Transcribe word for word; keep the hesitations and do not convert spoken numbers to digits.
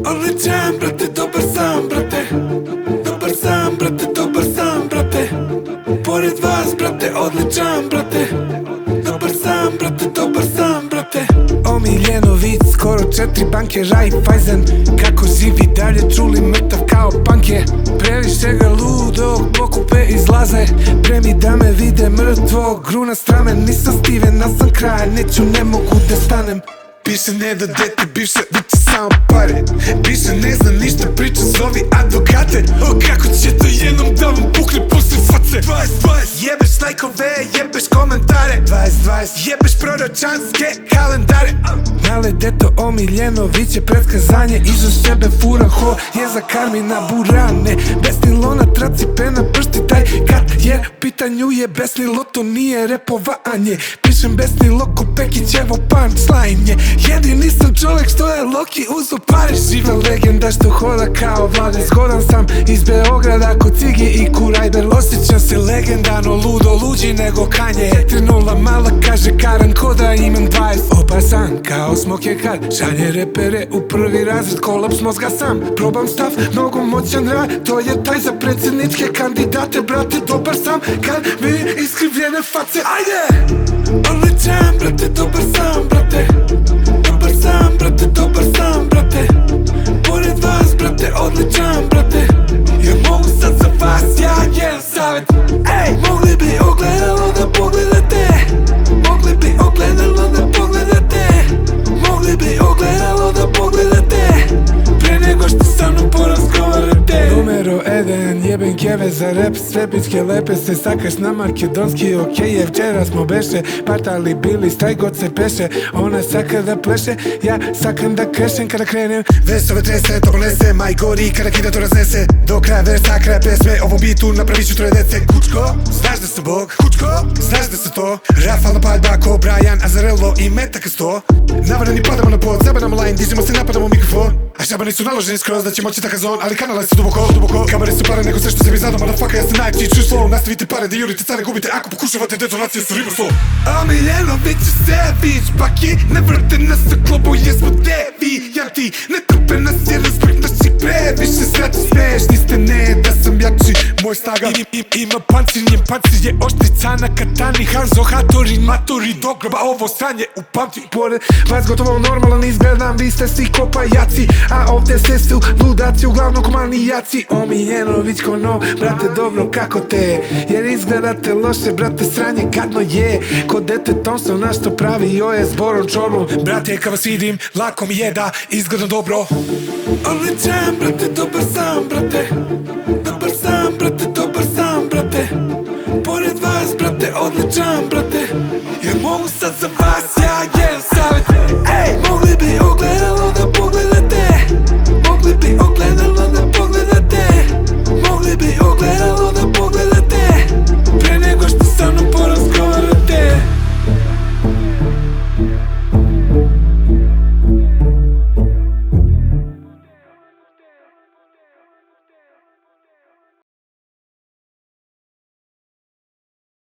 Odličan, brate, dobar sam, brate. Dobar sam, brate, dobar sam, brate. Pored vas, brate, odličan, brate. Dobar sam, brate, dobar sam, brate. Omiljeno vid, skoro četiri banke, Raiffeisen. Kako živi dalje, čuli mrtav kao panke. Previše ga ludog, pokupe izlaze. Premi da me vide mrtvog, gruna stramen. Nisam Steven, ali sam kraj, neću, ne mogu da stanem. Piše ne da dete, bivše viče samo pare. Piše ne zna ništa, priča zovi advokate. O kako će to jednom da vam pukne posle face. Dvadeset dvadeset, jebeš lajkove, jebeš komentare. Dvadeset dvadeset, jebeš proročanske kalendare. Male deto omiljeno, viće predskazanje. Iza sebe furan ho, je za Karmina Burane. Besni lona, traci pena, pršti taj kat. Jer pitanju je besni loto, nije repovanje. Pišem besni loko, Pekićevo punchline. Jedini sam čovjek što je Loki uzo pare. Živa legenda što hoda kao Vlade. Zgodan sam iz Beograda kod Cigi i Kurajber. Osjećam se legendano, ludo, luđi nego Kanje. Tri nula mala kaže Karan ko da imam dvadeset. Opasan kao smoke kad šalje repere u prvi razred. Kolaps mozga sam, probam stav, mnogo moćan rad. To je taj za predsjedničke kandidate. Brate, dobar sam kad vidim iskrivljene face. Ajde! Odličan, brate, dobar sam, brate. Dobar sam, brate, dobar sam, brate. Pored vas, brate, odličan, brate. Ja mogu sad za vas, ja jedan savjet. Ej, mogli bi ogledalo da pogledate. Mogli bi ogledalo da pogledate. Mogli bi ogledalo da pogledate. Pre nego što sa mnom porazgovarate. Numero jedan, jebem keve za rap. Sve pičke lepe se sakaš na makedonski. Okej, je včera smo beše partali bili, staj god se peše. Ona saka da pleše, ja sakam da krešem kada krenem. Vesove trese, to ponese, maj gori kada kida to raznese. Do kraja versa, kraja pesme, ovom bitu napravit ću troje dece. Kučko, znaš da sam bog, kučko, znaš da sam to. Rafalna paljba ko Brian, Azarello i Metak sto. Navarani padamo na pod, zabadamo line, dižimo se, napadamo mikrofon. A šabani su naloženi skroz da će moći taka zon. Ali kanale su duboko, duboko. Kamere su pare nego sve što sebi zadam. Motherfucker, ja sam najpći, čuš slow. Nastavite pare da jurite care gubite. Ako pokušavate, detonacije su riboslov. Omiljeno biće sebi, špaki ne vrte nas u klubu, jesmo devijanti. Ne trpe nas jer respekt naših previše. Srati smešni ste, ne da sam jači. Moj snaga im, im, ima pancir, njem pancir je oštrica na katani. Hanzo, hatori, matori, do groba ovo sranje upamti. Pored vas gotovo normalan izgledam, vi ste svi kopajaci. A ovdje sve su ludaci, uglavnom ko manijaci. Omiljeno vičko no, brate dobro kako te. Jer izgledate loše, brate sranje gadno je. Ko dete Thompsona što pravi oje s Borom Čorlom. Brate kad vas vidim, lako mi je da izgledam dobro. Odličan, brate, dobar sam, brate. Dobar sam, brate, dobar sam, brate. Pored vas, brate, odličan, brate. Ja mogu sad za vas, ja jedan savjet. Ej, mogli bi